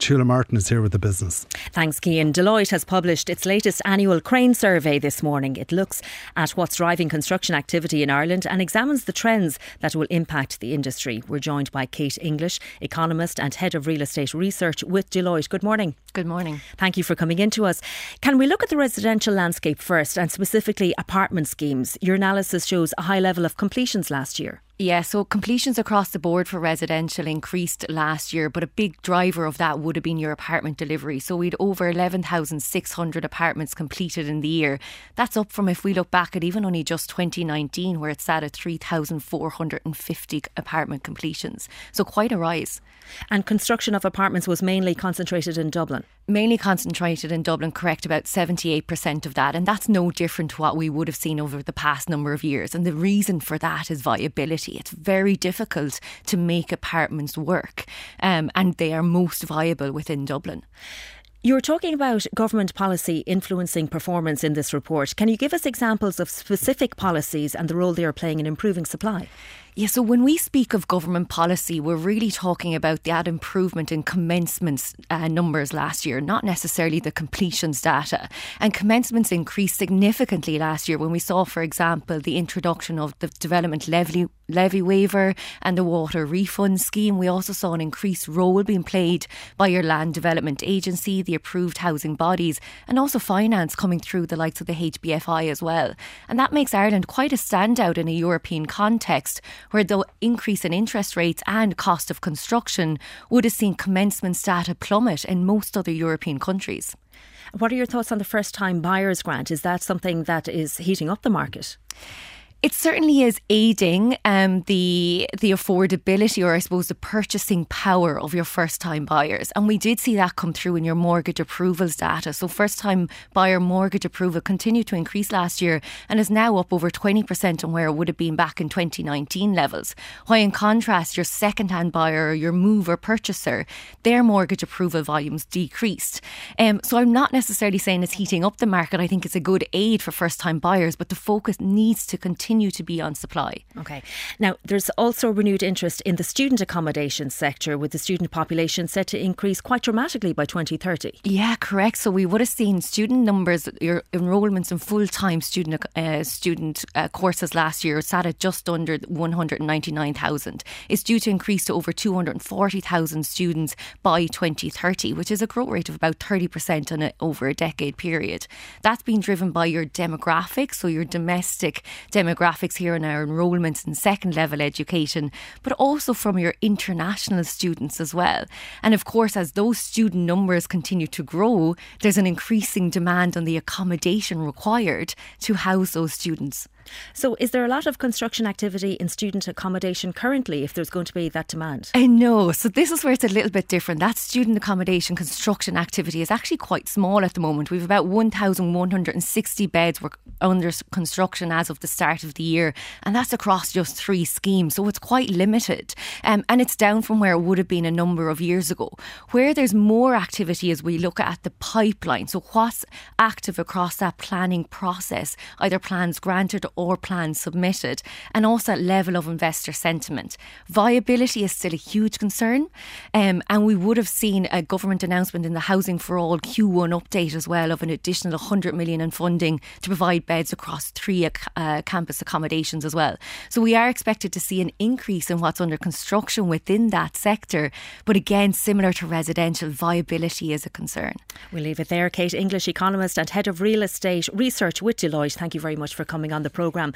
Tuala Martin is here with the business. Thanks, Cian. Deloitte has published its latest annual crane survey this morning. It looks at what's driving construction activity in Ireland and examines the trends that will impact the industry. We're joined by Kate English, economist and head of real estate research with Deloitte. Good morning. Good morning. Thank you for coming in to us. Can we look at the residential landscape first, and specifically apartment schemes? Your analysis shows a high level of completions last year. Yeah, so completions across the board for residential increased last year, but a big driver of that would have been your apartment delivery. So we'd over 11,600 apartments completed in the year. That's up from, if we look back at even only just 2019, where it sat at 3,450 apartment completions. So quite a rise. And construction of apartments was mainly concentrated in Dublin. Mainly concentrated in Dublin, correct, about 78% of that. And that's no different to what we would have seen over the past number of years. And the reason for that is viability. It's very difficult to make apartments work, and they are most viable within Dublin. You're talking about government policy influencing performance in this report. Can you give us examples of specific policies and the role they are playing in improving supply? Yeah, so when we speak of government policy, we're really talking about that improvement in commencements numbers last year, not necessarily the completions data. And commencements increased significantly last year when we saw, for example, the introduction of the development levy waiver and the water refund scheme. We also saw an increased role being played by your land development agency, the approved housing bodies, and also finance coming through the likes of the HBFI as well. And that makes Ireland quite a standout in a European context, where the increase in interest rates and cost of construction would have seen commencement data plummet in most other European countries. What are your thoughts on the first time buyers grant? Is that something that is heating up the market? It certainly is aiding the affordability, or I suppose the purchasing power of your first time buyers. And we did see that come through in your mortgage approvals data. So first time buyer mortgage approval continued to increase last year and is now up over 20% on where it would have been back in 2019 levels. While in contrast, your second hand buyer or your mover purchaser, their mortgage approval volumes decreased. So I'm not necessarily saying it's heating up the market. I think it's a good aid for first time buyers, but the focus needs to continue to be on supply. Okay. Now, there's also renewed interest in the student accommodation sector, with the student population set to increase quite dramatically by 2030. Yeah, correct. So we would have seen student numbers, your enrolments in full-time student courses last year sat at just under 199,000. It's due to increase to over 240,000 students by 2030, which is a growth rate of about 30% over a decade period. That's been driven by your demographics, so your domestic demographics here in our enrolments in second level education, but also from your international students as well. And of course, as those student numbers continue to grow, there's an increasing demand on the accommodation required to house those students. So is there a lot of construction activity in student accommodation currently, if there's going to be that demand? I know. So this is where it's a little bit different. That student accommodation construction activity is actually quite small at the moment. We've about 1,160 beds under construction as of the start of the year, and that's across just 3 schemes. So it's quite limited. And it's down from where it would have been a number of years ago. Where there's more activity as we look at the pipeline. So what's active across that planning process, either plans granted or plans submitted, and also level of investor sentiment. Viability is still a huge concern, and we would have seen a government announcement in the Housing for All Q1 update as well of an additional 100 million in funding to provide beds across 3 campus accommodations as well. So we are expected to see an increase in what's under construction within that sector, but again, similar to residential, viability is a concern. We'll leave it there. Kate English, economist and head of real estate research with Deloitte. Thank you very much for coming on the programme.